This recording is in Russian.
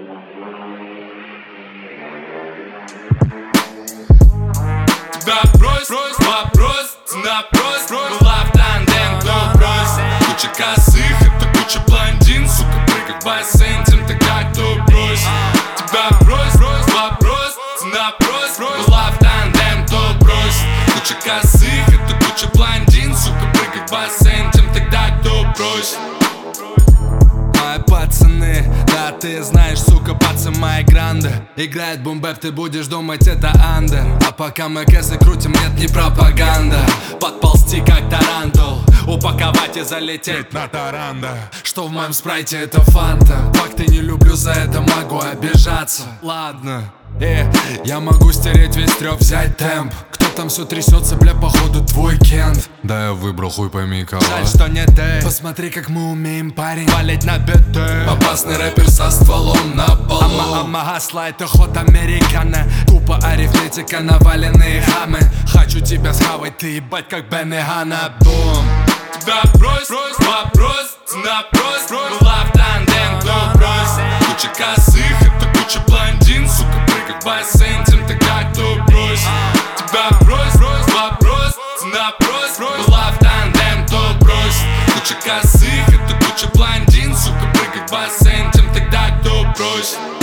Тебя брось, вопрос, цена брось. Была в тандем, кто брось. Куча косых, это куча блондин. Сука, прыгай в бассейн, тем ты как кто брось. Тебя брось, вопрос, цена брось. Была в тандем, кто брось. Куча косых, это куча блондин. Сука, прыгай в бассейн, тем тогда кто брось. Мои пацаны, да ты знаешь, сука, пацан мои гранды. Играет бум-бэп, ты будешь думать это андер. А пока мы кэсы крутим, нет, не пропаганда. Подползти как тарантул, упаковать и залететь на таранда. Что в моем спрайте это фанта. Факты не люблю, за это могу обижаться. Ладно, я могу стереть весь трёп, взять темп. Кто там все трясется, бля, походу твой Кент. Да я выбрал хуй пойми кого. Жаль, что не ты. Посмотри, как мы умеем, парень, валить на биты. Опасный рэпер со стволом на полу. Ама слайд, ход американо. Тупо арифметика, наваленные хамы. Хочу тебя схавать, ты ебать как Бенегана. Бум. Тебя брось, вопрос, цена брось. Была в тандем, кто брось. Куча косых, это куча блондин. Сука, прыгай в бассейн, тем ты как кто брось. Тебя брось, вопрос, цена брось. Была в тандем, кто брось. Куча косых, это куча блондин. Сука, прыгай в бассейн, тем тогда кто брось.